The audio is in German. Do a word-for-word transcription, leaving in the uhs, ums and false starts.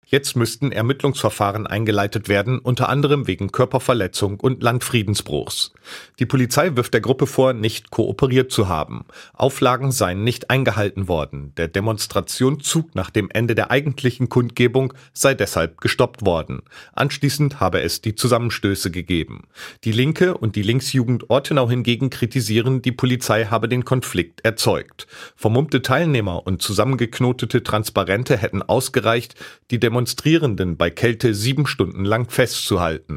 Jetzt müssten Ermittlungsverfahren eingeleitet werden, unter anderem wegen Körperverletzung und Landfriedensbruchs. Die Polizei wirft der Gruppe vor, nicht kooperiert zu haben. Auflagen seien nicht eingehalten worden. Der Demonstrationszug nach dem Ende der eigentlichen Kundgebung sei deshalb gestoppt worden. Anschließend habe es die Zusammenstöße gegeben. Die Linke und die Linksjugend Ortenau hingegen kritisieren, die Polizei habe den Konflikt erzeugt. Vermummte Teilnehmer und zusammengeknotete Transparente hätten ausgereicht, die Demonstrierenden bei Kälte sieben Stunden lang festzuhalten.